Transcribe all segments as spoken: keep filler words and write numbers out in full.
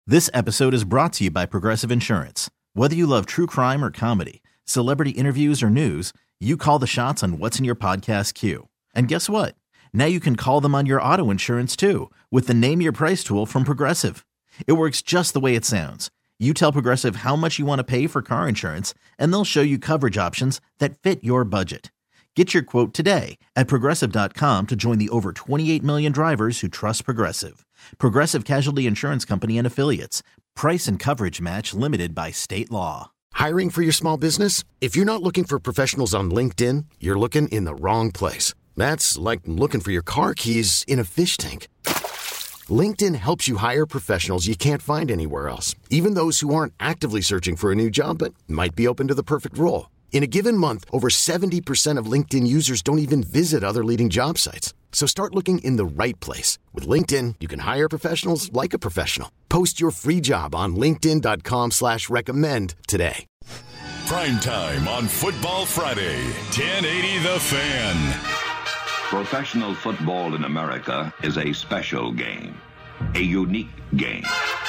This episode is brought to you by Progressive Insurance. Whether you love true crime or comedy, celebrity interviews or news, you call the shots on what's in your podcast queue. And guess what? Now you can call them on your auto insurance too with the Name Your Price tool from Progressive. It works just the way it sounds. You tell Progressive how much you want to pay for car insurance, and they'll show you coverage options that fit your budget. Get your quote today at Progressive dot com to join the over twenty-eight million drivers who trust Progressive. Progressive Casualty Insurance Company and Affiliates. Price and coverage match limited by state law. Hiring for your small business? If you're not looking for professionals on LinkedIn, you're looking in the wrong place. That's like looking for your car keys in a fish tank. LinkedIn helps you hire professionals you can't find anywhere else, even those who aren't actively searching for a new job but might be open to the perfect role. In a given month, over seventy percent of LinkedIn users don't even visit other leading job sites. So start looking in the right place. With LinkedIn, you can hire professionals like a professional. Post your free job on linkedin dot com slash recommend today. Primetime on Football Friday, ten eighty The Fan. Professional football in America is a special game, a unique game.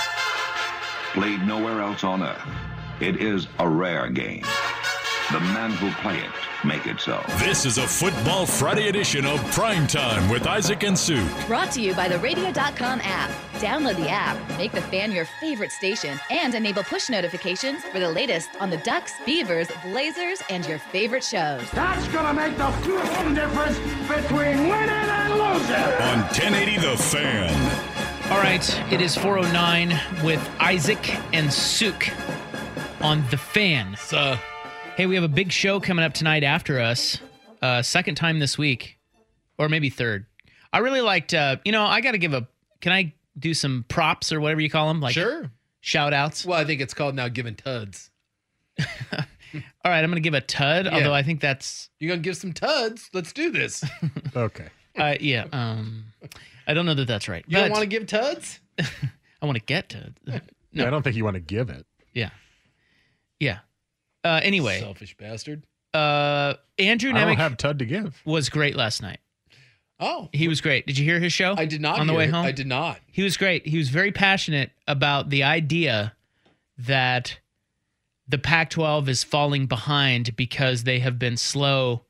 Played nowhere else on earth, it is a rare game. The men who play it make it so. This is a Football Friday edition of Primetime with Isaac and Sue. Brought to you by the radio dot com app. Download the app, make the Fan your favorite station, and enable push notifications for the latest on the Ducks, Beavers, Blazers, and your favorite shows. That's gonna make the fucking difference between winning and losing. On ten eighty The Fan. All right, it is four oh nine with Isaac and Sook on The Fan. So, hey, we have a big show coming up tonight after us. Uh, second time this week, or maybe third. I really liked, uh, you know, I got to give a, can I do some props or whatever you call them? Like sure. Shout outs? Well, I think it's called now giving tuds. All right, I'm going to give a tud, yeah. Although I think that's... You're going to give some tuds? Let's do this. Okay. Uh, yeah, um, I don't know that that's right. You don't want to give tuds? I want to get tuds. No. Yeah, I don't think you want to give it. Yeah. Yeah. Uh, anyway. Selfish bastard. Uh, Andrew Nemec I don't have tud to give. Was great last night. Oh. He was great. Did you hear his show? I did not on the hear way it. home? I did not. He was great. He was very passionate about the idea that the Pac twelve is falling behind because they have been slow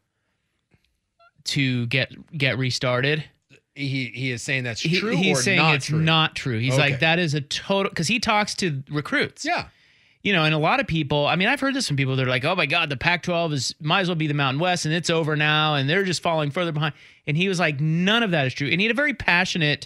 to get get restarted. He he is saying that's he, true he's or saying not it's true? not true. He's Okay. like, that is a total, because he talks to recruits. Yeah. You know, and a lot of people, I mean, I've heard this from people. They're like, oh my God, the Pac twelve is might as well be the Mountain West and it's over now and they're just falling further behind. And he was like, none of that is true. And he had a very passionate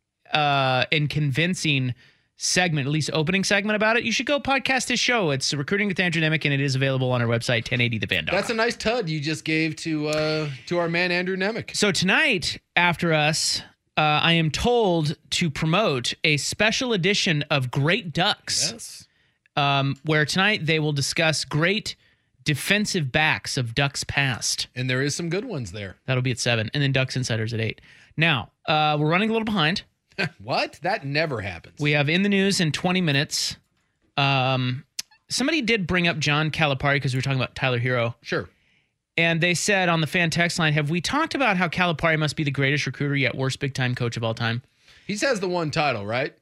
uh, and convincing segment, at least opening segment about it. You should go podcast his show. It's Recruiting with Andrew Nemec, and it is available on our website, ten eighty the fan dot com. That's a nice tud you just gave to uh, to our man Andrew Nemec. So tonight, after us, uh, I am told to promote a special edition of Great Ducks. Yes. Um, where tonight they will discuss great defensive backs of Ducks past. And there is some good ones there. That'll be at seven. And then Ducks Insiders at eight. Now, uh, we're running a little behind. What? That never happens. We have In the News in twenty minutes. Um, somebody did bring up John Calipari because we were talking about Tyler Hero. Sure. And they said on the fan text line, have we talked about how Calipari must be the greatest recruiter yet worst big-time coach of all time? He has the one title, right?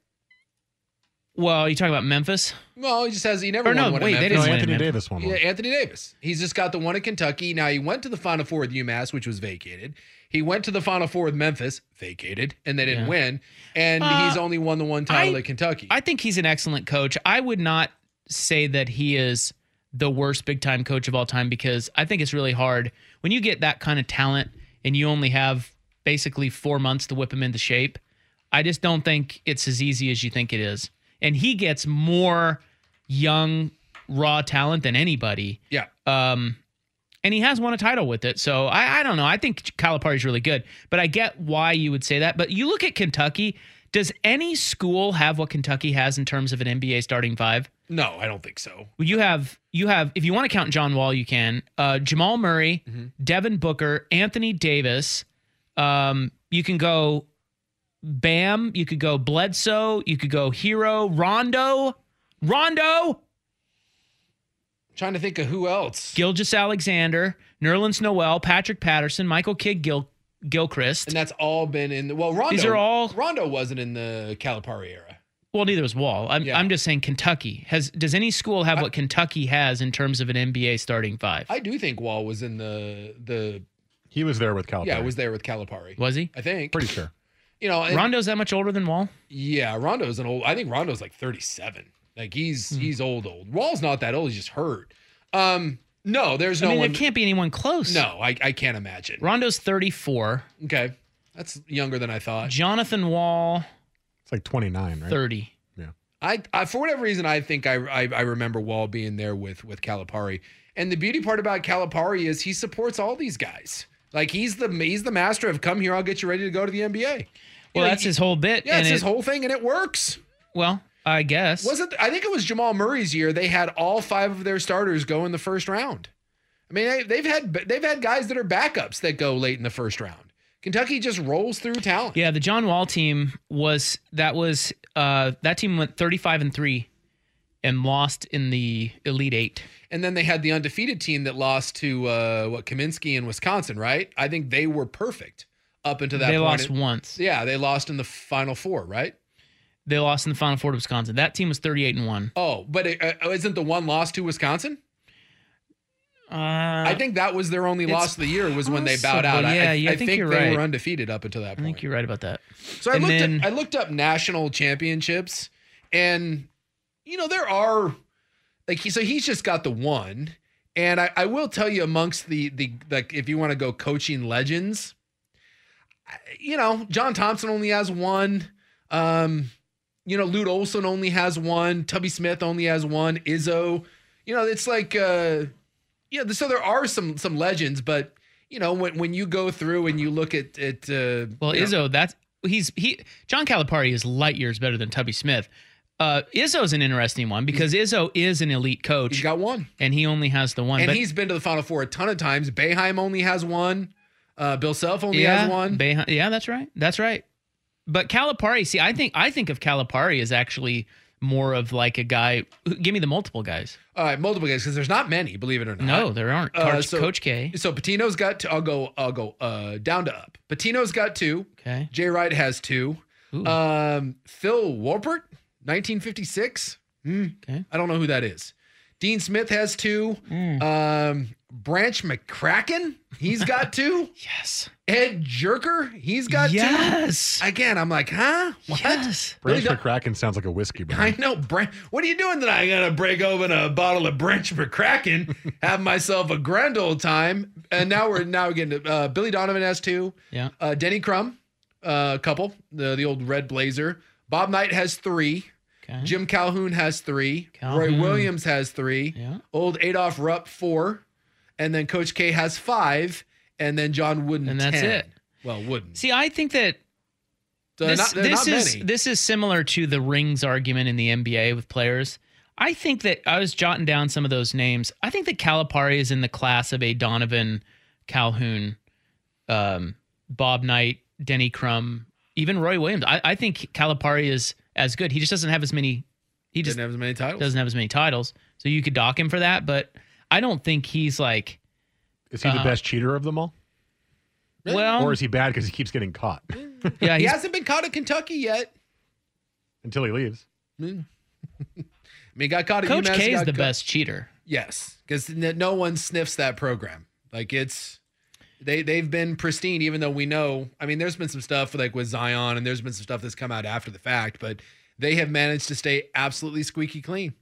Well, you talking about Memphis? Well, he just has, he never or won no, one wait, at they Memphis. didn't No, win Anthony it, Davis won one. Yeah, Anthony Davis. He's just got the one at Kentucky. Now, he went to the Final Four with UMass, which was vacated. He went to the Final Four with Memphis, vacated, and they didn't Yeah. win. And Uh, he's only won the one title I, at Kentucky. I think he's an excellent coach. I would not say that he is the worst big-time coach of all time because I think it's really hard. When you get that kind of talent and you only have basically four months to whip him into shape, I just don't think it's as easy as you think it is. And he gets more young, raw talent than anybody. yeah. Um, and he has won a title with it. So I, I don't know. I think Calipari's really good. But I get why you would say that. But you look at Kentucky. Does any school have what Kentucky has in terms of an N B A starting five? No, I don't think so. Well, you have, you have. If you want to count John Wall, you can. Uh, Jamal Murray, Mm-hmm. Devin Booker, Anthony Davis. Um, you can go Bam. You could go Bledsoe. You could go Hero. Rondo. Rondo. Trying to think of who else. Gilgeous Alexander, Nerlens Noel, Patrick Patterson, Michael Kidd Gil, Gilchrist. And that's all been in the, well, Rondo. These are all- Rondo wasn't in the Calipari era. Well, neither was Wall. I'm, Yeah. I'm just saying Kentucky. has. Does any school have what Kentucky has in terms of an N B A starting five? I do think Wall was in the the. He was there with Calipari. Yeah, was there with Calipari. Was he? I think. Pretty sure. You know, and, Rondo's that much older than Wall? Yeah, Rondo's an old. I think Rondo's like thirty-seven. Like he's Hmm. he's old old. Wall's not that old. He's just hurt. Um, no, there's I no mean, one. there can't be anyone close. No, I I can't imagine. Rondo's thirty-four. Okay, that's younger than I thought. Jonathan Wall, It's like twenty-nine, right? thirty. Yeah. I, I for whatever reason I think I, I I remember Wall being there with with Calipari. And the beauty part about Calipari is he supports all these guys. Like he's the he's the master of come here, I'll get you ready to go to the N B A. You Well, know, that's he- his whole bit. Yeah, and it's his it- whole thing, and it works. Well, I guess. Wasn't I think it was Jamal Murray's year? They had all five of their starters go in the first round. I mean, they, they've had they've had guys that are backups that go late in the first round. Kentucky just rolls through talent. Yeah, the John Wall team was that was uh, that team went thirty-five and three and lost in the Elite Eight. And then they had the undefeated team that lost to uh, what Kaminsky in Wisconsin, right? I think they were perfect up until that They point. lost once. Yeah, they lost in the Final Four, right? They lost in the Final Four to Wisconsin. That team was thirty-eight and one. Oh, but it, uh, isn't the one loss to Wisconsin? Uh, I think that was their only loss of the year was when they bowed out. possible. I, Yeah, I, yeah, I I think think, you're they right. were undefeated up until that I point. think you're right about that. So I And looked then- at I looked up national championships, and you know there are like he, so he's just got the one, and I, I will tell you amongst the the like if you want to go coaching legends, I- you know John Thompson only has one, um, you know Lute Olson only has one, Tubby Smith only has one, Izzo, you know it's like uh, yeah, so there are some some legends, but you know when when you go through and you look at at uh, Well, you know, Izzo, that's he's he John Calipari is light years better than Tubby Smith. Uh, Izzo's an interesting one because Izzo is an elite coach. he's got one. and he only has the one. And but he's been to the Final Four a ton of times. Boeheim only has one. Uh, Bill Self only yeah, has one. Boeheim- yeah, that's right. That's right. But Calipari, see, I think I think of Calipari as actually more of like a guy. Give me the multiple guys. All right, multiple guys because there's not many, believe it or not. No, there aren't. Uh, Coach, so- Coach K. So Patino's got. Two, I'll go. I'll go uh, down to up. Patino's got two. Okay. Jay Wright has two. Ooh. Um, Phil Warpert, nineteen fifty-six. Hmm. Okay. I don't know who that is. Dean Smith has two. Mm. Um, Branch McCracken, he's got two. Yes. Ed Jerker, he's got Yes. two. Again, I'm like, huh? What? Yes. Branch Really McCracken sounds like a whiskey brand. I know, Branch. What are you doing tonight? I gotta break open a bottle of Branch McCracken, have myself a grand old time, and now we're now we're getting to uh, Billy Donovan has two. Yeah. Uh, Denny Crum, uh, a couple. The the old red blazer. Bob Knight has three. Okay. Jim Calhoun has three. Calhoun. Roy Williams has three. Yeah. Old Adolph Rupp four, and then Coach K has five, and then John Wooden And that's ten. it. Well, Wooden. See, I think that So they're this, not, they're this not is many. this is similar to the rings argument in the N B A with players. I think that I was jotting down some of those names. I think that Calipari is in the class of a Donovan, Calhoun, um, Bob Knight, Denny Crum, even Roy Williams. I, I think Calipari is as good. He just doesn't have as many. He just Didn't have as many titles. doesn't have as many titles, so you could dock him for that. But I don't think he's like. Is he the Uh, best cheater of them all? Well, Or is he bad because he keeps getting caught yeah, He he's, hasn't been caught at Kentucky yet. until he leaves? I mean, he got caught at Coach UMass. K is got the caught- best cheater. Yes, because no one sniffs that program. Like it's they they've been pristine, even though we know. I mean, there's been some stuff like with Zion, and there's been some stuff that's come out after the fact, but they have managed to stay absolutely squeaky clean.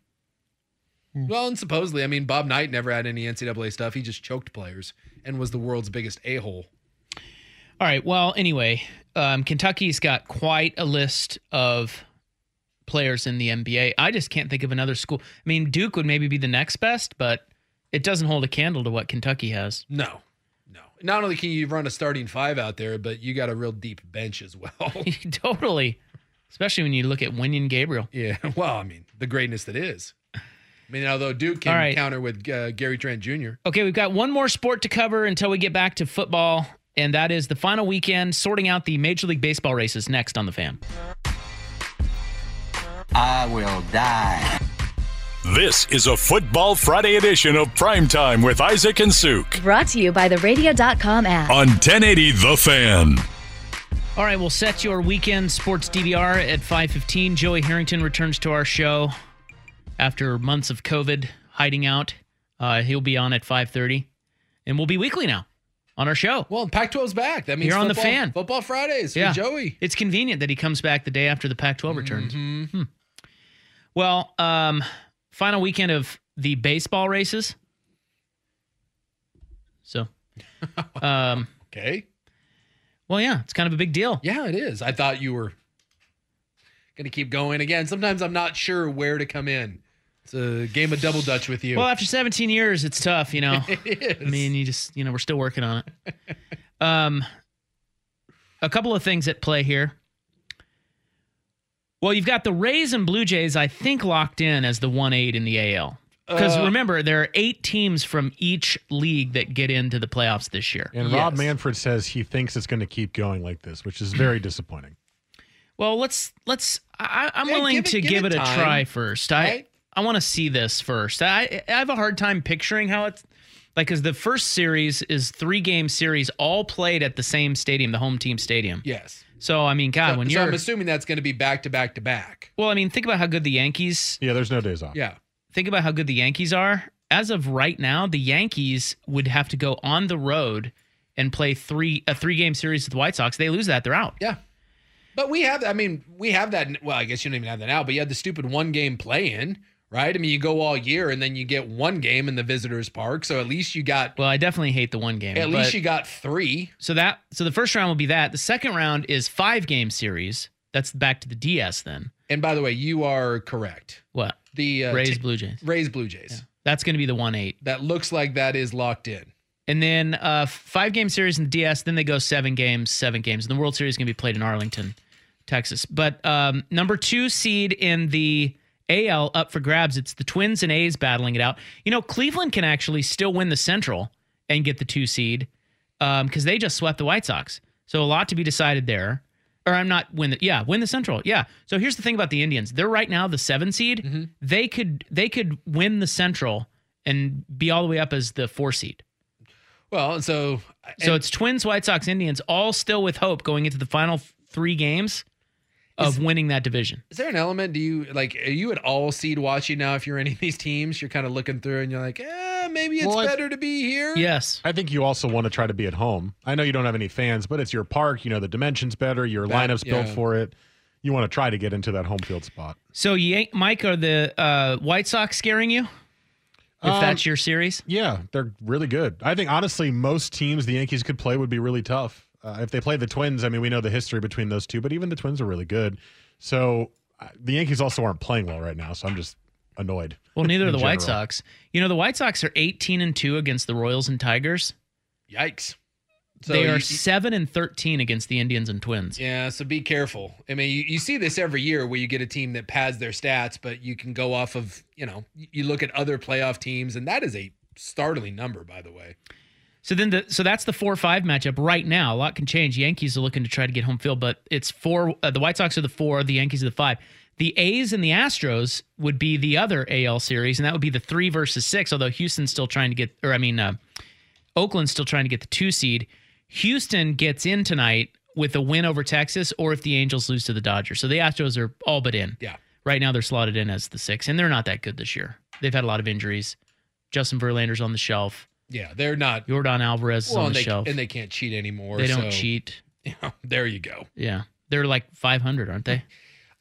Well, and supposedly, I mean, Bob Knight never had any N C double A stuff. He just choked players and was the world's biggest a-hole. All right. Well, anyway, um, Kentucky's got quite a list of players in the N B A. I just can't think of another school. I mean, Duke would maybe be the next best, but it doesn't hold a candle to what Kentucky has. No, no. Not only can you run a starting five out there, but you got a real deep bench as well. Totally. Especially when you look at Winion Gabriel. Yeah. Well, I mean, the greatness that is. I mean, although Duke can All right. counter with uh, Gary Trent Junior Okay, we've got one more sport to cover until we get back to football, and that is the final weekend, sorting out the Major League Baseball races next on The Fan. I will die. This is a Football Friday edition of Primetime with Isaac and Suk Brought to you by the radio dot com app. on ten eighty The Fan. All right, we'll set your weekend sports D V R at five fifteen. Joey Harrington returns to our show after months of COVID hiding out. Uh, he'll be on at five thirty, and we'll be weekly now on our show. Well, Pac twelve's back. That means You're on football, the fan. Football Fridays Yeah. with Joey. It's convenient that he comes back the day after the Pac twelve returns. Mm-hmm. Hmm. Well, um, final weekend of the baseball races. So, um, Okay. well, yeah, it's kind of a big deal. Yeah, it is. I thought you were going to keep going. Again, sometimes I'm not sure where to come in. It's a game of double dutch with you. Well, after seventeen years, it's tough, you know. It is. I mean, you just, you know, we're still working on it. Um, a couple of things at play here. Well, you've got the Rays and Blue Jays, I think, locked in as the one eight in the A L. Because Uh, remember, there are eight teams from each league that get into the playoffs this year. And Yes. Rob Manfred says he thinks it's going to keep going like this, which is very disappointing. Well, let's let's. I, I'm Yeah, willing give it- to give give it it, a time, try first. I right? I want to see this first. I I have a hard time picturing how it's like because the first series is three game series all played at the same stadium, the home team stadium. Yes. So I mean, God, So, when so you're I'm assuming that's going to be back to back to back. well, I mean, think about how good the Yankees. Yeah, there's no days off. Yeah. Think about how good the Yankees are. As of right now, the Yankees would have to go on the road and play three a three game series with the White Sox. They lose that, they're out. Yeah. But we have, I mean, we have that. Well, I guess you don't even have that now, but you have the stupid one game play in, right? I mean, you go all year and then you get one game in the visitors park. So at least you got, Well, I definitely hate the one game. at but- least you got three. So that so the first round will be that. The second round is five game series. That's back to the D S then. And by the way, you are correct. What? The uh, Rays t- Blue Jays. Rays Blue Jays. That's going to be the one eight. That looks like that is locked in. And then uh five game series in the D S, then they go seven games, seven games. And the World Series is going to be played in Arlington, Texas. But um number two seed in the A L up for grabs. It's the Twins and A's battling it out. You know, Cleveland can actually still win the Central and get the two seed um because they just swept the White Sox. So a lot to be decided there. Or I'm not win the yeah win the Central yeah. So here's the thing about the Indians. They're right now the seven seed. Mm-hmm. They could they could win the Central and be all the way up as the four seed. Well, and so So and it's Twins, White Sox, Indians, all still with hope going into the final f- three games of Is- winning that division. is there an element? Do you like? Are you at all seed watching now? If you're any of these teams, you're kind of looking through and you're like, eh, maybe it's Well, I- better to be here. Yes. I think you also want to try to be at home. I know you don't have any fans, but it's your park. You know, the dimension's better. Your That- lineup's built yeah. for it. You want to try to get into that home field spot. So, Yank- Mike, are the uh, White Sox scaring you? If Um, that's your series? Yeah, they're really good. I think, honestly, most teams the Yankees could play would be really tough. Uh, if they play the Twins, I mean, we know the history between those two, but even the Twins are really good. So uh, the Yankees also aren't playing well right now, so I'm just annoyed. Well, neither are in the White general. Sox. You know, the White Sox are eighteen and two against the Royals and Tigers. Yikes. So they you- are seven and thirteen against the Indians and Twins. Yeah, so be careful. I mean, you, you see this every year where you get a team that pads their stats, but you can go off of, you know, you look at other playoff teams, and that is a startling number, by the way. So then, the so that's the four five matchup right now. A lot can change. Yankees are looking to try to get home field, but it's four. Uh, the White Sox are the four. The Yankees are the five. The A's and the Astros would be the other A L series, and that would be the three versus six. Although Houston's still trying to get, or I mean, uh, Oakland's still trying to get the two seed. Houston gets in tonight with a win over Texas, or if the Angels lose to the Dodgers. So the Astros are all but in. Yeah. Right now they're slotted in as the six, and they're not that good this year. They've had a lot of injuries. Justin Verlander's on the shelf. Yeah, they're not. Jordan Alvarez is Well, on and the they, shelf. and they can't cheat anymore. They don't so, cheat. Yeah, there you go. Yeah. They're like five hundred, aren't they?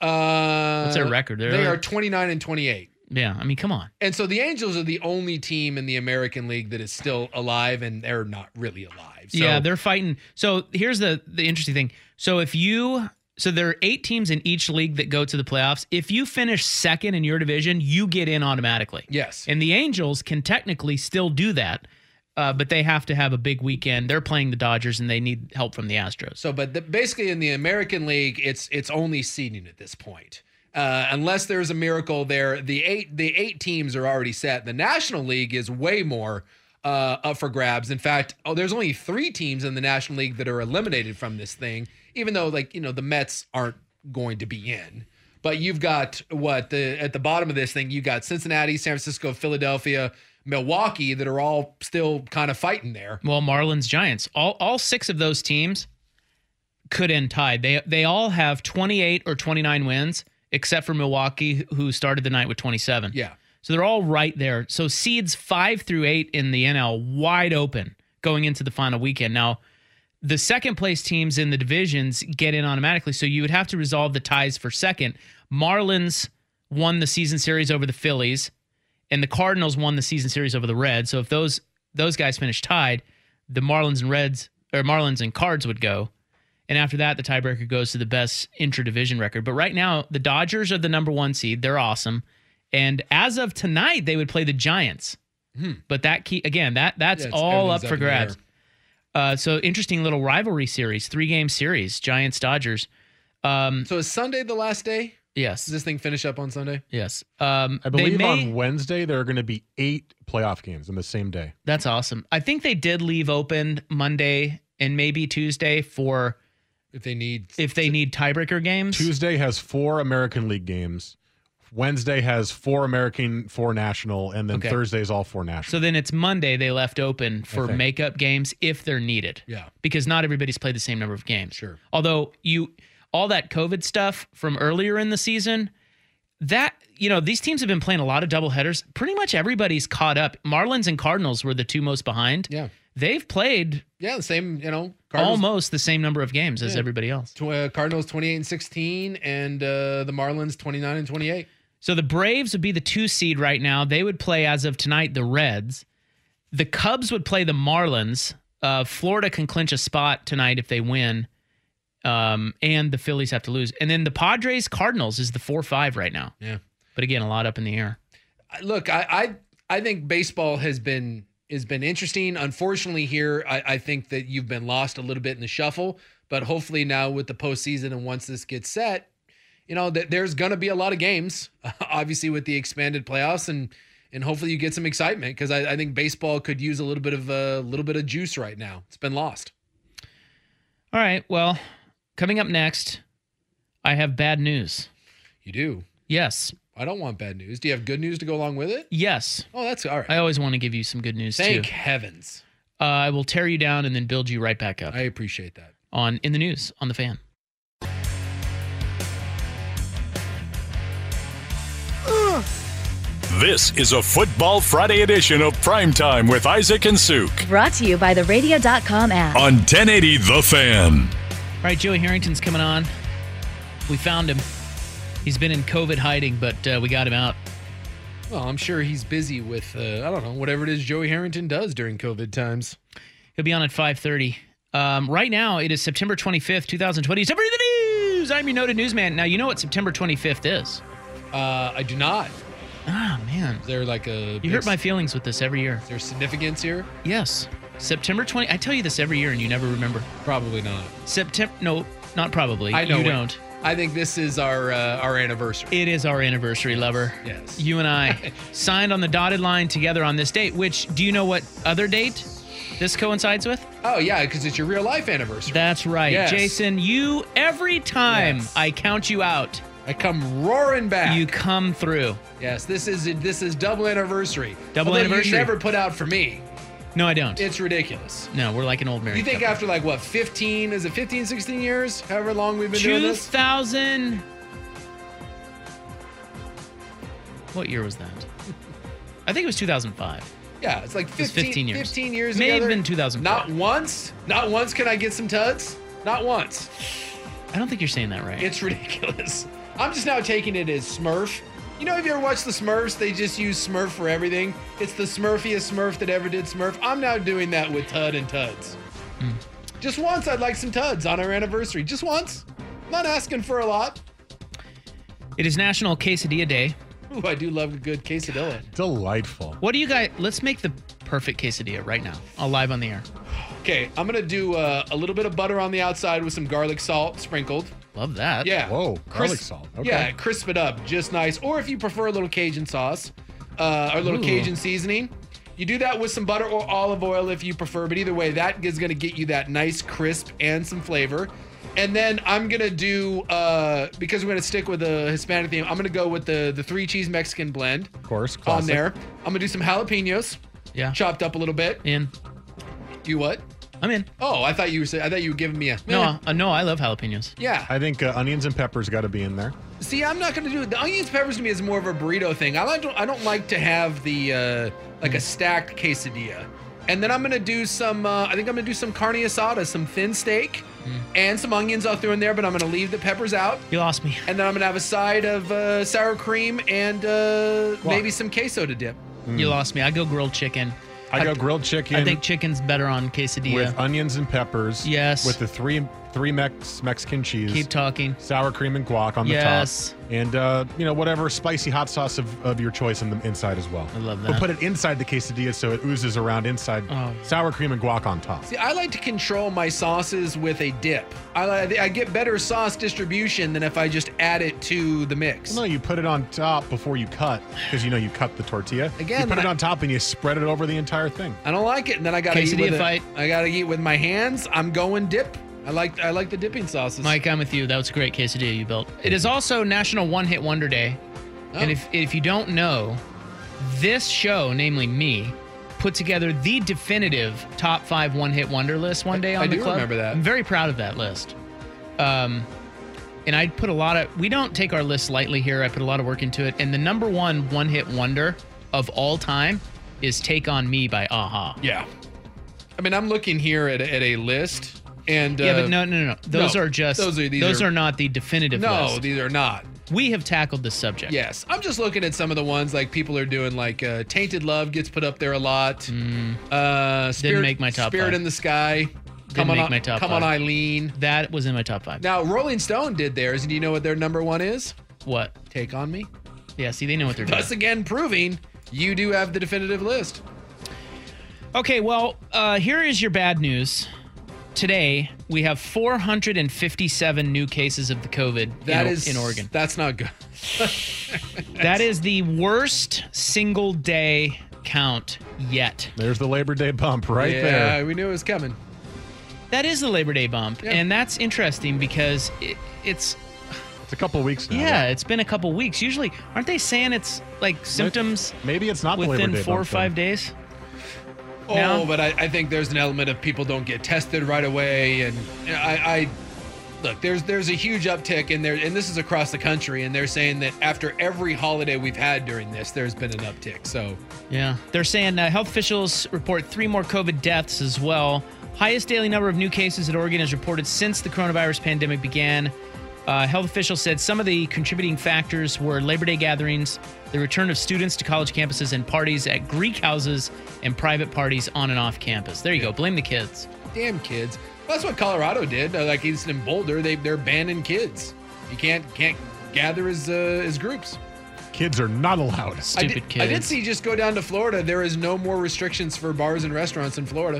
Uh, What's their record? They're They like- are twenty-nine and twenty-eight. Yeah. I mean, come on. And so the Angels are the only team in the American League that is still alive, and they're not really alive. So, Yeah, they're fighting. So here's the the interesting thing. So if you so there are eight teams in each league that go to the playoffs. If you finish second in your division, you get in automatically. yes. And the Angels can technically still do that, uh, but they have to have a big weekend. They're playing the Dodgers, and they need help from the Astros. So, but the, basically in the American League, it's it's only seeding at this point. Uh, unless there's a miracle there, the eight the eight teams are already set. The National League is way more uh, up for grabs. In fact, oh, there's only three teams in the National League that are eliminated from this thing. Even though, like you know, the Mets aren't going to be in. But you've got what the at the bottom of this thing, you got Cincinnati, San Francisco, Philadelphia, Milwaukee that are all still kind of fighting there. Well, Marlins, Giants, all all six of those teams could end tied. They they all have twenty-eight or twenty-nine wins, except for Milwaukee, who started the night with twenty-seven. Yeah. So they're all right there. So seeds five through eight in the N L wide open going into the final weekend. Now, the second place teams in the divisions get in automatically. So you would have to resolve the ties for second. Marlins won the season series over the Phillies, and the Cardinals won the season series over the Reds. So if those those guys finish tied, the Marlins and Reds or Marlins and Cards would go. And after that, the tiebreaker goes to the best intra-division record. But right now, the Dodgers are the number one seed. They're awesome. And as of tonight, they would play the Giants. Hmm. But that key again, that that's yeah, all up for up grabs. Uh, so interesting little rivalry series, three-game series, Giants-Dodgers. Um, so is Sunday the last day? Yes. Does this thing finish up on Sunday? Yes. Um, I believe may, on Wednesday there are going to be eight playoff games in the same day. That's awesome. I think they did leave open Monday and maybe Tuesday for if they need if they need tiebreaker games. Tuesday has four American League games. Wednesday has four American, four national, and then Okay. Thursday is all four national. So then it's Monday they left open for think. makeup games if they're needed. Yeah. Because not everybody's played the same number of games. Sure. Although you all that COVID stuff from earlier in the season, that you know, these teams have been playing a lot of doubleheaders. Pretty much everybody's caught up. Marlins and Cardinals were the two most behind. Yeah. They've played Yeah, the same, you know, Cardinals, almost the same number of games as Yeah. everybody else. tw- uh, Cardinals twenty-eight and sixteen, and uh, the Marlins twenty-nine and twenty-eight. So the Braves would be the two seed right now. They would play, as of tonight, the Reds. The Cubs would play the Marlins. Uh, Florida can clinch a spot tonight if they win. Um, and the Phillies have to lose. And then the Padres Cardinals is the four five right now. Yeah. But again, a lot up in the air. Look, I, I I think baseball has been has been interesting. Unfortunately, here I, I think that you've been lost a little bit in the shuffle. But hopefully now with the postseason and once this gets set, you know that there's going to be a lot of games. Obviously with the expanded playoffs, and and hopefully you get some excitement because I, I think baseball could use a little bit of a little bit of juice right now. It's been lost. All right. Well, coming up next, I have bad news. You do? Yes. I don't want bad news. Do you have good news to go along with it? Yes. Oh, that's all right. I always want to give you some good news Thank too. heavens. Uh, I will tear you down and then build you right back up. I appreciate that. On In the News on The Fan. This is a Football Friday edition of Primetime with Isaac and Suk Brought to you by the radio dot com app. on ten eighty The Fan. All right, Joey Harrington's coming on. We found him. He's been in COVID hiding, but uh, we got him out. Well, I'm sure he's busy with, uh, I don't know, whatever it is Joey Harrington does during COVID times. He'll be on at five thirty. Um, right now, it is September twenty-fifth, twenty twenty. September in the news! I'm your noted newsman. Now, you know what September twenty-fifth is. Uh, I do not. Ah, man. Is there like a... You hurt my feelings with this every year. Is there significance here? Yes. September twentieth. I tell you this every year and you never remember. Probably not. September. No, not probably. I know You it. don't. I think this is our uh, our anniversary. It is our anniversary, lover. Yes. You and I signed on the dotted line together on this date, which, do you know what other date this coincides with? Oh, yeah, because it's your real life anniversary. That's right. Yes. Jason, you, every time Yes. I count you out, I come roaring back. you come through. Yes, this is this is double anniversary. Double Although anniversary. You never put out for me. No, I don't. It's ridiculous. No, we're like an old married You think couple. after like what, fifteen, is it fifteen, sixteen years? However long we've been doing two this? thousand. What year was that? I think it was two thousand five. Yeah, it's like was fifteen, fifteen years. fifteen years May have together. been two thousand four. Not once. Not once can I get some tuds. Not once. I don't think you're saying that right. It's ridiculous. I'm just now taking it as Smurf. You know, if you ever watched the Smurfs, they just use Smurf for everything. It's the Smurfiest Smurf that ever did Smurf. I'm now doing that with Tud and Tuds. Mm. Just once, I'd like some Tuds on our anniversary. Just once. Not asking for a lot. It is National Quesadilla Day. Ooh, I do love a good quesadilla. Delightful. What do you guys? Let's make the perfect quesadilla right now. I'll live on the air. Okay, I'm going to do uh, a little bit of butter on the outside with some garlic salt sprinkled. Love that. Yeah. Whoa, garlic Crisp- salt. Okay. Yeah, crisp it up just nice. Or if you prefer a little Cajun sauce, uh, or a little Ooh. Cajun seasoning, you do that with some butter or olive oil if you prefer. But either way, that is going to get you that nice crisp and some flavor. And then I'm going to do, uh, because we're going to stick with the Hispanic theme, I'm going to go with the, the three cheese Mexican blend Of course. on Classic. there. I'm going to do some jalapenos, Yeah. chopped up a little bit. In. Do what? I'm in. Oh, I thought you were saying, I thought you were giving me a No, meh. uh, no, I love jalapenos. Yeah. I think uh, onions and peppers got to be in there. See, I'm not gonna do it. The onions, peppers to me is more of a burrito thing. I like. I don't like to have the uh, like a stacked quesadilla. And then I'm gonna do some. Uh, I think I'm gonna do some carne asada, some thin steak, mm. and some onions I'll throw in there. But I'm gonna leave the peppers out. You lost me. And then I'm gonna have a side of uh, sour cream and uh, maybe some queso to dip. Mm. You lost me. I go grilled chicken. I, I go grilled chicken. I think chicken's better on quesadilla with onions and peppers. Yes. With the three three Mex Mexican cheese. Keep talking. Sour cream and guac on yes. the top. And uh, you know, whatever spicy hot sauce of, of your choice in the inside as well. I love that. We'll put it inside the quesadilla so it oozes around inside. Oh. Sour cream and guac on top. See, I like to control my sauces with a dip. I I get better sauce distribution than if I just add it to the mix. Well, no, you put it on top before you cut because you know you cut the tortilla. Again, you put it I, on top and you spread it over the entire thing. I don't like it, and then I gotta quesadilla eat with fight. It. I gotta eat with my hands. I'm going dip. I like I like the dipping sauces. Mike, I'm with you. That was a great quesadilla you built. It is also National One Hit Wonder Day. Oh. And if if you don't know, this show, namely me, put together the definitive top five one hit wonder list one day on I the do club. remember that. I'm very proud of that list. Um, and I put a lot of, we don't take our list lightly here. I put a lot of work into it. And the number one one hit wonder of all time is Take On Me by a-ha. Yeah. I mean, I'm looking here at, at a list. And, yeah, uh, but no, no, no, no. Those no, are just, those are, these those are, are not the definitive no, list. No, these are not. We have tackled this subject. Yes. I'm just looking at some of the ones like people are doing, like uh, Tainted Love gets put up there a lot. Mm. Uh, Spirit, Didn't make my top Spirit five. in the Sky. Didn't Come on, make my top Come five. on, Eileen. That was in my top five. Now, Rolling Stone did theirs, and do you know what their number one is? What? Take On Me. Yeah, see, they know what they're doing. Thus again proving you do have the definitive list. Okay, well, uh, here is your bad news. Today, we have four hundred fifty-seven new cases of the COVID that in, is, in Oregon. That's not good. That is the worst single day count yet. There's the Labor Day bump right yeah, there. Yeah, we knew it was coming. That is the Labor Day bump. Yeah. And that's interesting because it, it's... It's a couple weeks now. Yeah, it's been a couple weeks. Usually, aren't they saying it's like symptoms Maybe it's not the within Labor Day four bump, or five then. days? Oh, no? but I, I think there's an element of people don't get tested right away, and I, I look there's there's a huge uptick in there, and this is across the country, and they're saying that after every holiday we've had during this, there's been an uptick. So yeah, they're saying uh, health officials report three more COVID deaths as well. Highest daily number of new cases at Oregon is reported since the coronavirus pandemic began. Uh, health officials said some of the contributing factors were Labor Day gatherings, the return of students to college campuses, and parties at Greek houses and private parties on and off campus. There you go. Blame the kids. Damn kids. That's what Colorado did. Uh, like he's in Boulder, they they're banning kids. You can't can't gather as uh, as groups. Kids are not allowed. Stupid I did, kids. I did see just go down to Florida. There is no more restrictions for bars and restaurants in Florida.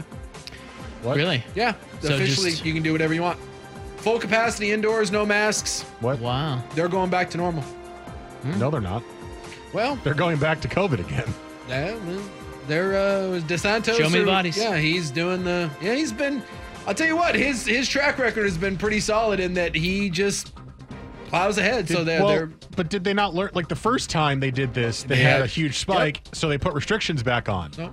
What? Really? Yeah. So officially, just- you can do whatever you want. Full capacity indoors, no masks. What? Wow. They're going back to normal. No, they're not. Well, They're going back to COVID again. yeah, well, they're uh, DeSantis. Show me the or- bodies. Yeah, he's doing the. Yeah, he's been. I'll tell you what, his his track record has been pretty solid in that he just plows ahead. so Did- they're well, they're. But did they not learn? Like the first time they did this, they, They had had- a huge spike, so they put restrictions back on. No.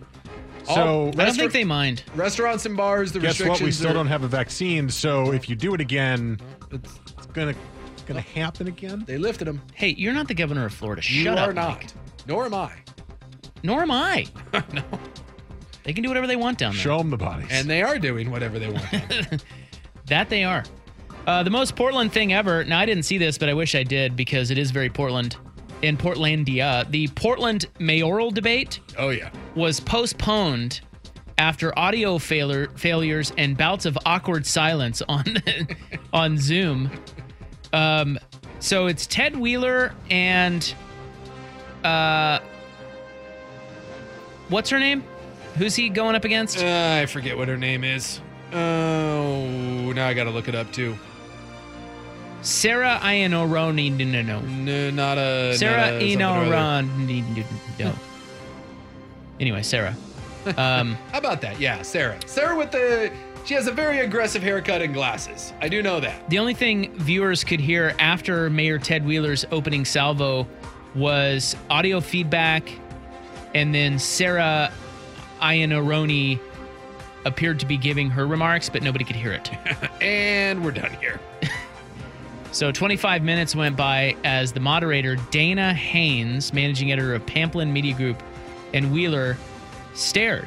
So I don't think they mind. Restaurants and bars, the guess restrictions. what? We still are, don't have a vaccine. So if you do it again, it's, it's gonna it's gonna happen again. They lifted them. Hey, you're not the governor of Florida. You Shut are up, not. Mike. Nor am I. Nor am I. No. They can do whatever they want down there. Show them the bodies. And they are doing whatever they want. That they are. Uh, the most Portland thing ever. Now, I didn't see this, but I wish I did because it is very Portland. In Portlandia, the Portland mayoral debate Oh yeah. was postponed after audio failure, failures and bouts of awkward silence on on Zoom. Um, so it's Ted Wheeler and uh, what's her name? Who's he going up against? Uh, I forget what her name is. Oh, now I got to look it up too. Sarah Ionoroni. No, no, no. No, not a Sarah not a something or other. Ionoroni. No. Anyway, Sarah. Um, How about that? Yeah, Sarah. Sarah with the. She has a very aggressive haircut and glasses. I do know that. The only thing viewers could hear after Mayor Ted Wheeler's opening salvo was audio feedback and then Sarah Ionoroni appeared to be giving her remarks, but nobody could hear it. And we're done here. So twenty-five minutes went by as the moderator, Dana Haynes, managing editor of Pamplin Media Group, and Wheeler stared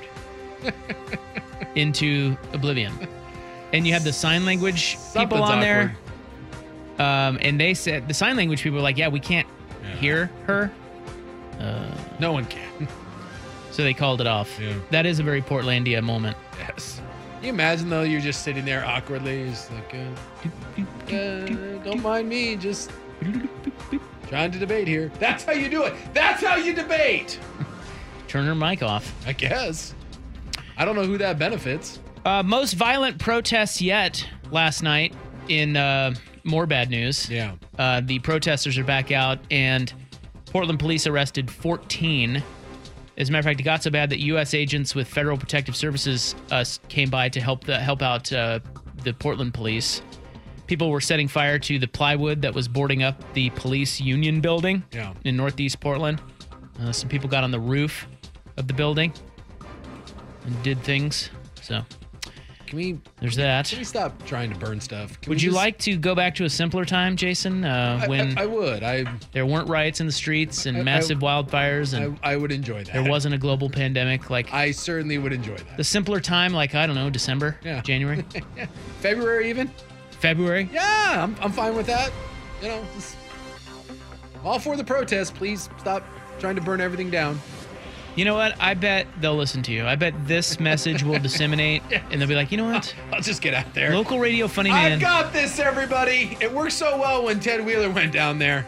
into oblivion. And you have the sign language people Something's on awkward. there. Um, and they said, the sign language people were like, yeah, we can't Yeah. hear her. Uh, No one can. so they called it off. Yeah. That is a very Portlandia moment. Yes. Can you imagine, though, you're just sitting there awkwardly, just like, uh, uh, don't mind me, just trying to debate here. That's how you do it. That's how you debate. Turn her mic off. I guess. I don't know who that benefits. Uh, most violent protests yet last night in uh, more bad news. Yeah. Uh, the protesters are back out, and Portland police arrested fourteen. As a matter of fact, it got so bad that U S agents with Federal Protective Services uh, came by to help the, help out uh, the Portland police. People were setting fire to the plywood that was boarding up the police union building Yeah. in Northeast Portland. Uh, some people got on the roof of the building and did things. So Can we there's that. Can we stop trying to burn stuff? Can Would we you just- like to go back to a simpler time, Jason, uh, I, when I, I would. I there weren't riots in the streets and I- I- massive wildfires and I, I would enjoy that. there wasn't a global pandemic? Like I certainly would enjoy that. the simpler time, like, I don't know, December, Yeah. January, February even? February. Yeah, I'm, I'm fine with that. You know, just all for the protest. Please stop trying to burn everything down. You know what? I bet they'll listen to you. I bet this message will disseminate and they'll be like, you know what? I'll just get out there. Local radio funny man. I've got this, everybody. It worked so well when Ted Wheeler went down there.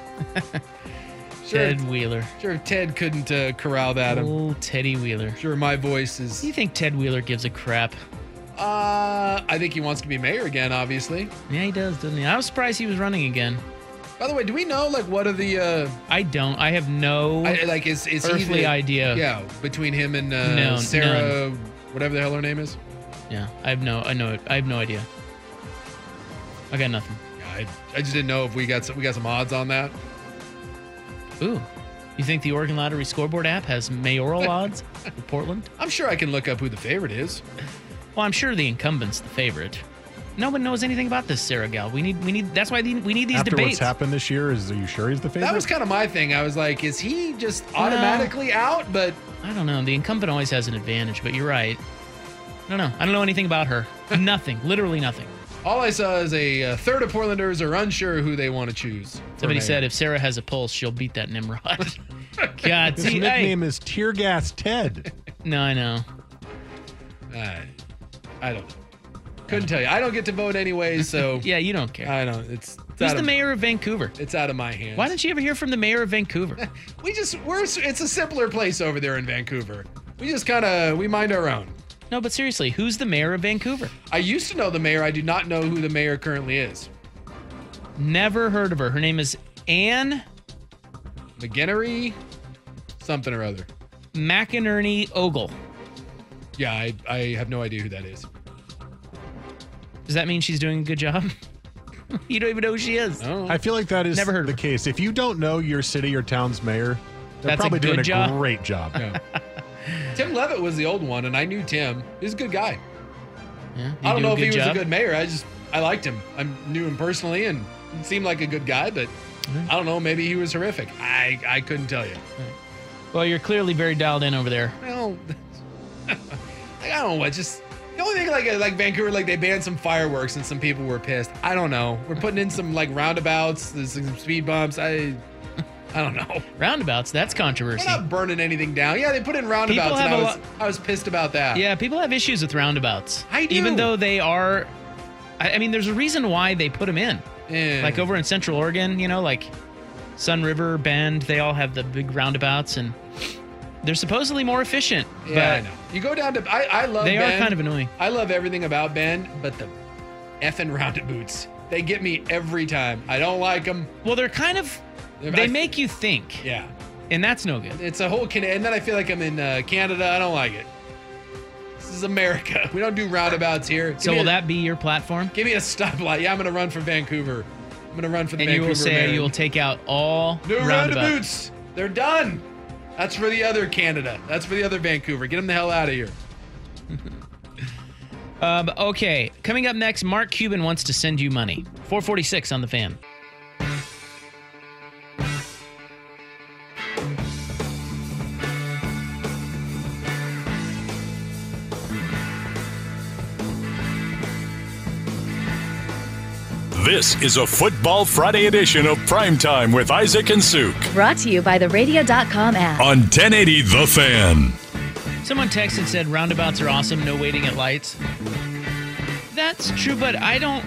Sure, Ted Wheeler. sure if Ted couldn't uh, corral that. I'm Oh, Teddy Wheeler. sure my voice is. Do you think Ted Wheeler gives a crap? Uh, I think he wants to be mayor again, obviously. Yeah, he does, doesn't he? I was surprised he was running again. By the way, do we know like what are the uh I don't. I have no I, like is is he earthly the, idea. Yeah, between him and uh, No, Sarah, whatever the hell her name is. Yeah, I have no. I know it. I have no idea. I got nothing. Yeah, I, I just didn't know if we got some, we got some odds on that. Ooh, you think the Oregon Lottery scoreboard app has mayoral odds for Portland? I'm sure I can look up who the favorite is. Well, I'm sure the incumbent's the favorite. No one knows anything about this Sarah gal. We need. We need. That's why we need these After debates. what's happened this year, is are you sure he's the favorite? That was kind of my thing. I was like, is he just automatically out? But I don't know. The incumbent always has an advantage, but you're right. I don't know. I don't know anything about her. Nothing. Literally nothing. all I saw is a, uh third of Portlanders are unsure who they want to choose. for Somebody mayor. said if Sarah has a pulse, she'll beat that Nimrod. God, His see, hey. nickname is Tear Gas Ted. No, I know. I, I don't know. Couldn't tell you. I don't get to vote anyway, so Yeah, you don't care. I don't. It's, it's Who's out the of, mayor of Vancouver? It's out of my hands. Why didn't you ever hear from the mayor of Vancouver? we just we're it's a simpler place over there in Vancouver. We just kind of we mind our own. No, but seriously, who's the mayor of Vancouver? I used to know the mayor. I do not know who the mayor currently is. Never heard of her. Her name is Anne McGinnery, something or other. McInerney Ogle. Yeah, I, I have no idea who that is. Does that mean she's doing a good job? You don't even know who she is. Oh, I feel like that is Never heard of the her. case. If you don't know your city or town's mayor, they're That's a probably doing good a job. great job. yeah. Tim Levitt was the old one, and I knew Tim. He's a good guy. Yeah, I don't do know a if he good was job? a good mayor. I just I liked him. I knew him personally and he seemed like a good guy, but I don't know. Maybe he was horrific. I I couldn't tell you. Well, you're clearly very dialed in over there. Well, I don't know what. Just the only thing like like Vancouver, like they banned some fireworks and some people were pissed. I don't know. We're putting in some like roundabouts, there's some speed bumps. I I don't know. Roundabouts, that's We're controversy. not burning anything down. Yeah, they put in roundabouts, People and have I a was lot- I was pissed about that. Yeah, people have issues with roundabouts. I do. Even though they are, I, I mean, there's a reason why they put them in. Eh. Like over in Central Oregon, you know, like Sun River, Bend, they all have the big roundabouts and they're supposedly more efficient. Yeah, I but know. You go down to I I love They are Bend. kind of annoying. I love everything about Bend, but the effing roundabouts. They get me every time. I don't like them. Well, they're kind of, they make you think. Yeah. And that's no good. It's a whole Can and then I feel like I'm in uh, Canada. I don't like it. This is America. We don't do roundabouts here. Give So me will a, that be your platform? give me a stoplight? Yeah, I'm gonna run for Vancouver. I'm gonna run for the And you Vancouver will say mayor. you will take out all no roundabouts. roundabouts. They're done. That's for the other Canada. That's for the other Vancouver. Get them the hell out of here. Um, okay, coming up next, Mark Cuban wants to send you money. four forty-six on the Fan. This is a Football Friday edition of Primetime with Isaac and Suk Brought to you by the radio dot com app. on ten eighty The Fan. Someone texted and said roundabouts are awesome, no waiting at lights. That's true, but I don't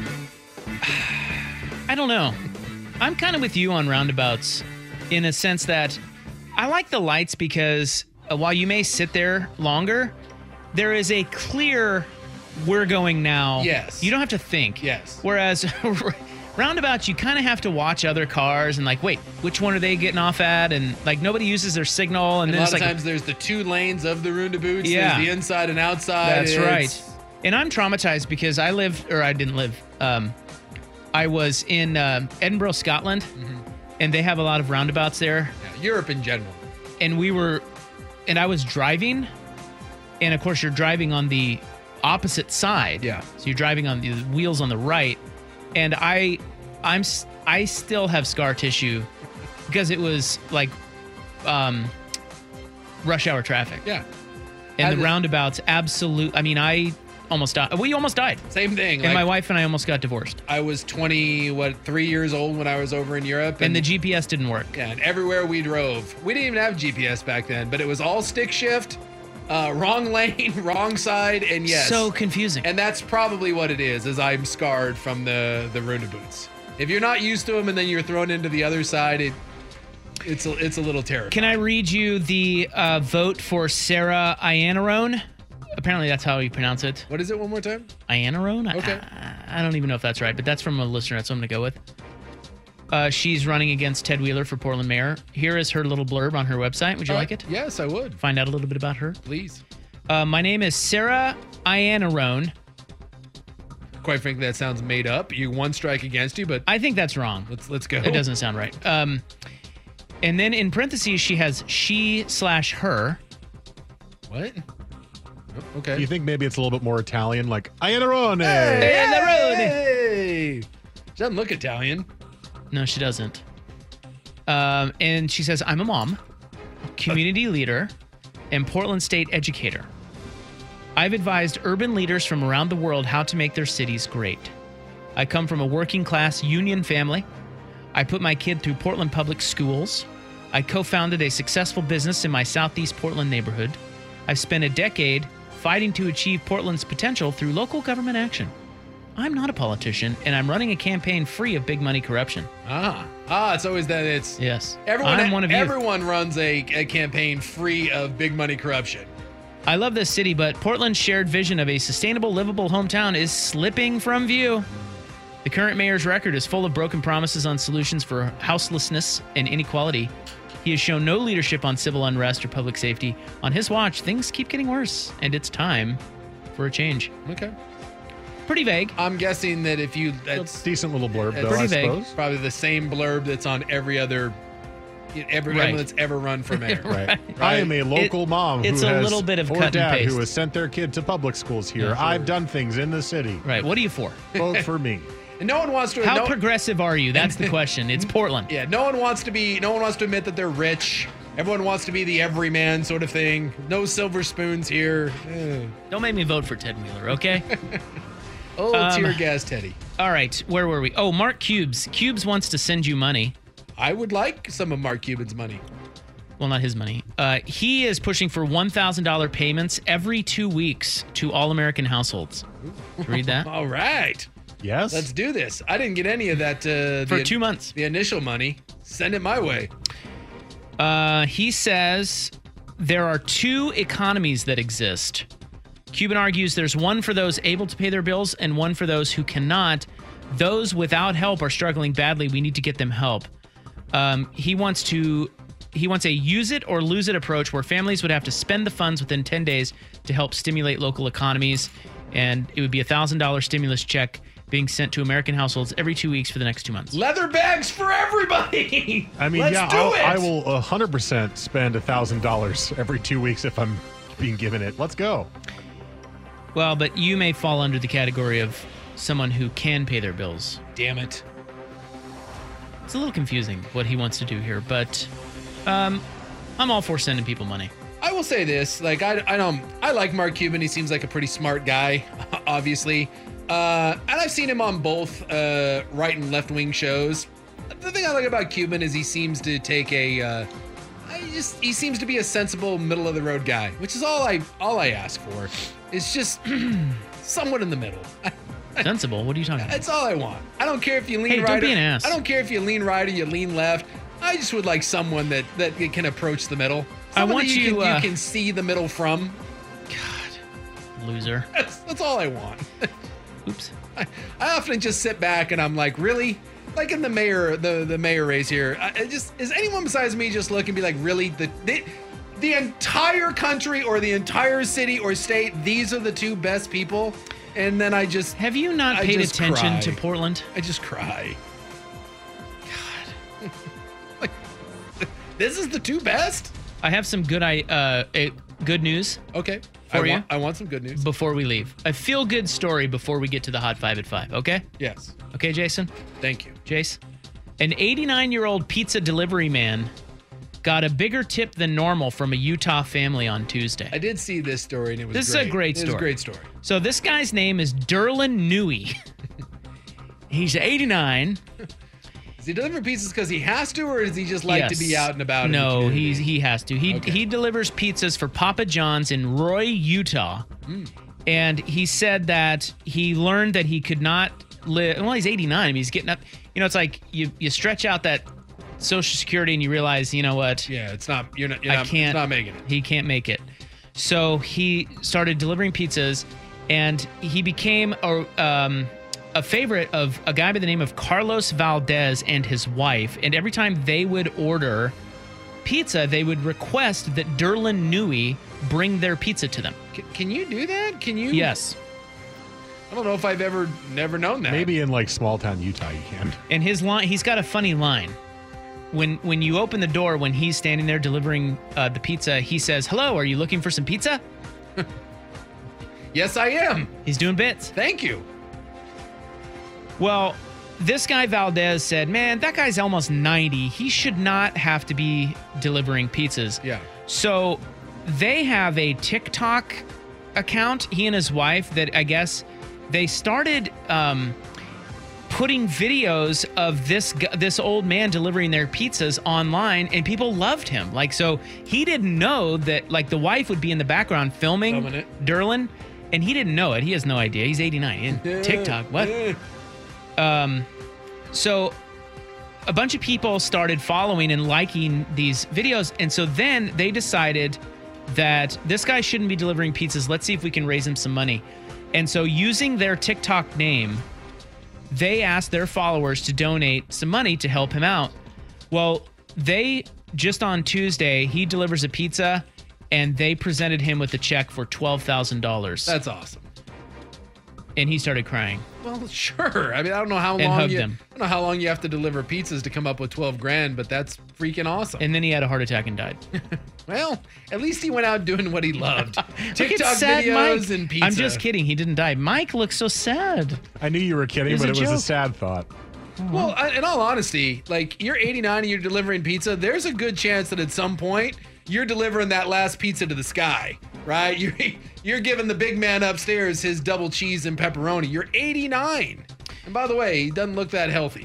I don't know. I'm kind of with you on roundabouts in a sense that I like the lights because uh, while you may sit there longer, there is a clear we're going now. Yes. You don't have to think. Yes. Whereas roundabouts, you kind of have to watch other cars and like, wait, which one are they getting off at? And like nobody uses their signal. And, And then a lot it's of like, times there's the two lanes of the roundabouts. Yeah. There's the inside and outside. That's It's- right. And I'm traumatized because I live, or I didn't live, um, I was in uh, Edinburgh, Scotland, Mm-hmm. and they have a lot of roundabouts there. Yeah, Europe in general. And we were, and I was driving, and of course you're driving on the opposite side. Yeah. So you're driving on the wheels on the right, and I, I'm, s- I still have scar tissue because it was like, um, rush hour traffic. Yeah. And I the did- roundabouts, absolute. I mean, I almost died. We almost died. Same thing. And like, my wife and I almost got divorced. I was twenty, what, three years old when I was over in Europe. And the G P S didn't work. Yeah, and everywhere we drove, we didn't even have G P S back then, but it was all stick shift, uh, wrong lane, wrong side, and yes. So confusing. And that's probably what it is, is I'm scarred from the, the roundabouts. If you're not used to them and then you're thrown into the other side, it it's a, it's a little terrifying. Can I read you the uh, vote for Sarah Iannarone? Apparently that's how you pronounce it. What is it one more time? Iannarone? Okay. I, I don't even know if that's right, but that's from a listener. That's what I'm going to go with. Uh, she's running against Ted Wheeler for Portland mayor. Here is her little blurb on her website. Would you Uh, like it? Yes, I would. Find out a little bit about her. Please. Uh, my name is Sarah Iannarone. Quite frankly, that sounds made up. You one strike against you, but I think that's wrong. let's let's go. It doesn't sound right. Um, and then in parentheses, she has she slash her. What? Oh, okay. Do you think maybe it's a little bit more Italian, like Iannarone? Hey! She doesn't look Italian. No, she doesn't. Um, and she says, I'm a mom, community leader, and Portland State educator. I've advised urban leaders from around the world how to make their cities great. I come from a working class union family. I put my kid through Portland Public Schools. I co-founded a successful business in my Southeast Portland neighborhood. I've spent a decade fighting to achieve Portland's potential through local government action. I'm not a politician, and I'm running a campaign free of big money corruption. Ah, ah, it's always that. It's Yes. everyone. I'm one of you. Everyone runs a, a campaign free of big money corruption. I love this city, but Portland's shared vision of a sustainable, livable hometown is slipping from view. The current mayor's record is full of broken promises on solutions for houselessness and inequality. He has shown no leadership on civil unrest or public safety. On his watch, things keep getting worse, and it's time for a change. Okay. Pretty vague. I'm guessing that if you that's Decent little blurb, That's though, pretty I vague. suppose. probably the same blurb that's on every other every Right. everyone that's ever run for mayor. Right. I am a local It- mom it's who a has, little bit of or cut and dad paste. who has sent their kid to public schools here. Yeah. I've done things in the city. Right. What are you for? Vote for me. And no one wants to. How no, progressive are you? That's the question. It's Portland. yeah, no one wants to be. No one wants to admit that they're rich. Everyone wants to be the everyman sort of thing. No silver spoons here. Eh. Don't make me vote for Ted Wheeler, okay? Oh, Um, tear gas, Teddy. All right. Where were we? Oh, Mark Cubes. Cubes wants to send you money. I would like some of Mark Cuban's money. Well, not his money. Uh, he is pushing for one thousand dollars payments every two weeks to all American households. Read that? All right, Yes. let's do this. I didn't get any of that. Uh, For the, two months. The initial money. Send it my way. Uh, he says there are two economies that exist. Cuban argues there's one for those able to pay their bills and one for those who cannot. Those without help are struggling badly. We need to get them help. Um, he wants to he wants a use it or lose it approach where families would have to spend the funds within ten days to help stimulate local economies. And it would be a one thousand dollars stimulus check being sent to American households every two weeks for the next two months. Leather bags for everybody. I mean, Let's yeah, do I'll, it. I will one hundred percent spend one thousand dollars every two weeks if I'm being given it. Let's go. Well, but you may fall under the category of someone who can pay their bills. Damn it. It's a little confusing what he wants to do here, but um, I'm all for sending people money. I will say this, like I, I don't, I like Mark Cuban. He seems like a pretty smart guy, obviously, uh, and I've seen him on both uh, right and left wing shows. The thing I like about Cuban is he seems to take a, uh, I just he seems to be a sensible, middle of the road guy, which is all I all I ask for. It's just somewhat in the middle. Sensible? What are you talking about? That's all I want. I don't care if you lean hey, right. Don't be or, an ass. I don't care if you lean right or you lean left. I just would like someone that that can approach the middle. Someone I want that you, you. Can, uh, you can see the middle from. God, loser. That's that's all I want. Oops. I, I often just sit back and I'm like, really? Like in the mayor, the the mayor race here. I, I just is anyone besides me just look and be like, really? The, the the entire country or the entire city or state? These are the two best people. And then I just have you not I paid attention cry. to Portland? I just cry. God, like this is the two best. I have some good I uh uh, good news. Okay, for I you. Want, I want some good news before we leave. A feel good story before we get to the hot five at five. Okay. Yes. Okay, Jason. Thank you, Jace. An eighty-nine-year-old pizza delivery man got a bigger tip than normal from a Utah family on Tuesday. I did see this story, and it was this great. is a great story. It was a great story. So this guy's name is Derlin Newey. He's eighty-nine. Does he deliver pizzas because he has to, or does he just like yes. to be out and about? No, in the he's he has to. He okay. he delivers pizzas for Papa John's in Roy, Utah, mm. and he said that he learned that he could not live. Well, he's eighty-nine. I mean, he's getting up. You know, it's like you you stretch out that Social Security and you realize, you know what? Yeah, it's not. You're not. You're I not, can't. It's not making it. He can't make it. So he started delivering pizzas, and he became a um, a favorite of a guy by the name of Carlos Valdez and his wife. And every time they would order pizza, they would request that Derlin Newey bring their pizza to them. C- can you do that? Can you? Yes. I don't know if I've ever never known that. Maybe in like small town Utah you can. And his line, he's got a funny line. When when you open the door, when he's standing there delivering uh, the pizza, he says, "Hello, are you looking for some pizza?" Yes, I am. He's doing bits. Thank you. Well, this guy Valdez said, man, that guy's almost ninety. He should not have to be delivering pizzas. Yeah. So they have a TikTok account, he and his wife, that I guess they started um, putting videos of this gu- this old man delivering their pizzas online, and people loved him. Like, so he didn't know that, like, the wife would be in the background filming, Filming it. Derlin, and he didn't know it. He has no idea. He's eighty-nine. In TikTok, what? Um, so a bunch of people started following and liking these videos. And so then they decided that this guy shouldn't be delivering pizzas. Let's see if we can raise him some money. And so using their TikTok name, they asked their followers to donate some money to help him out. Well, they just on Tuesday, he delivers a pizza and they presented him with a check for twelve thousand dollars. That's awesome. And he started crying. Well, sure. I mean, I don't know how And long hugged you, him. I don't know how long you have to deliver pizzas to come up with twelve grand, but that's freaking awesome. And then he had a heart attack and died. Well, at least he went out doing what he loved. Look at TikTok sad videos Mike. and pizza. I'm just kidding. He didn't die. Mike looks so sad. I knew you were kidding, It's but a it was a joke. sad thought. Well, I- in all honesty, like, you're eighty-nine and you're delivering pizza. There's a good chance that at some point you're delivering that last pizza to the sky, right? You're you're giving the big man upstairs his double cheese and pepperoni. You're eighty-nine. And by the way, he doesn't look that healthy.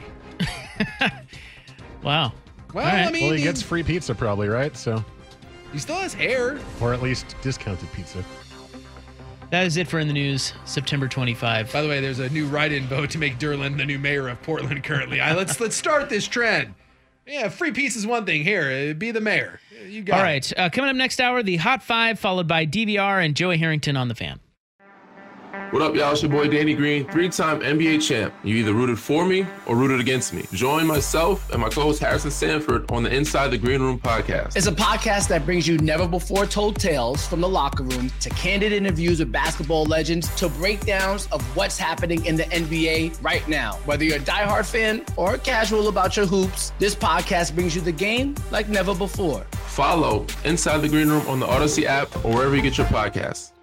Wow. Well, All right. I mean, Well, he he, gets free pizza probably, right? So, he still has hair. or at least discounted pizza. That is it for In the News, September twenty-fifth. By the way, there's a new write-in vote to make Derlin the new mayor of Portland currently. I, let's let's start this trend. Yeah, free pizza is one thing. Here, uh, be the mayor. You got All it. right. Uh, coming up next hour, the Hot Five, followed by D V R and Joey Harrington on the Fan. What up, y'all? It's your boy Danny Green, three-time N B A champ. You either rooted for me or rooted against me. Join myself and my co-host Harrison Sanford on the Inside the Green Room podcast. It's a podcast that brings you never-before-told tales from the locker room to candid interviews with basketball legends to breakdowns of what's happening in the N B A right now. Whether you're a diehard fan or casual about your hoops, this podcast brings you the game like never before. Follow Inside the Green Room on the Odyssey app or wherever you get your podcasts.